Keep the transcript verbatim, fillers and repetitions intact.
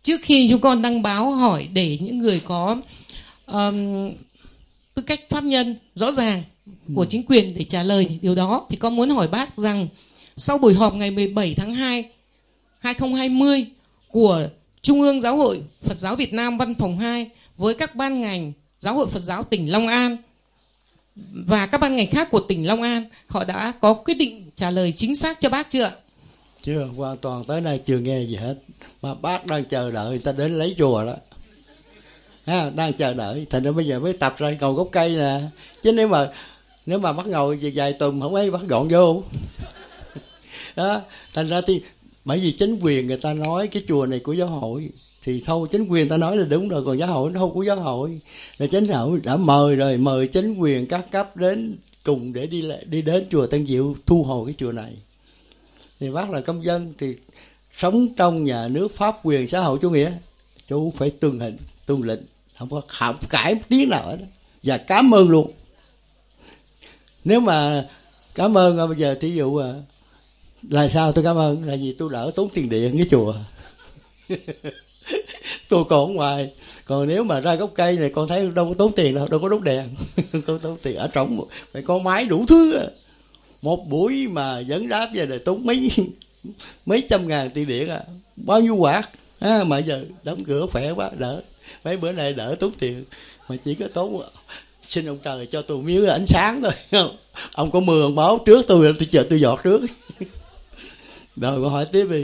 trước khi chúng con đăng báo hỏi để những người có um, tư cách pháp nhân rõ ràng của chính quyền để trả lời điều đó, thì con muốn hỏi bác rằng sau buổi họp ngày mười bảy tháng hai hai nghìn không trăm hai mươi của Trung ương Giáo hội Phật giáo Việt Nam Văn phòng hai với các ban ngành Giáo hội Phật giáo tỉnh Long An và các ban ngành khác của tỉnh Long An, họ đã có quyết định trả lời chính xác cho bác chưa? Chưa, hoàn toàn tới nay chưa nghe gì hết. Mà bác đang chờ đợi người ta đến lấy chùa đó. Ha, đang chờ đợi, thành ra bây giờ mới tập ra cầu gốc cây nè. Chứ nếu mà nếu mà bác ngồi vài, vài tuần không ấy bác dọn vô. Đó, thành ra thì bởi vì chính quyền người ta nói cái chùa này của giáo hội thì thôi, chính quyền ta nói là đúng rồi, còn giáo hội nó không của giáo hội. Là chính hội đã mời rồi, mời chính quyền các cấp đến cùng để đi đi đến chùa Tân Diệu thu hồi cái chùa này. Thì bác là công dân thì sống trong nhà nước pháp quyền xã hội chủ nghĩa, chú phải tuân hình tuân lệnh, không có khảo cãi một tiếng nào hết. Và cảm ơn luôn. Nếu mà cảm ơn bây giờ thí dụ là sao tôi cảm ơn, là vì tôi đỡ tốn tiền điện cái chùa. Tôi còn ở ngoài, còn nếu mà ra gốc cây này con thấy đâu có tốn tiền đâu, đâu có đốt đèn. Không tốn tiền, ở trống phải có máy đủ thứ. Một buổi mà dẫn đáp về này tốn mấy mấy trăm ngàn tiền điện à, bao nhiêu quạt à, mà giờ đóng cửa khỏe quá, đỡ mấy bữa nay đỡ tốn tiền, mà chỉ có tốn xin ông trời cho tôi miếng ánh sáng thôi. Ông có mưa ông báo trước tôi, tôi chờ tôi giọt trước. Rồi con hỏi tiếp đi.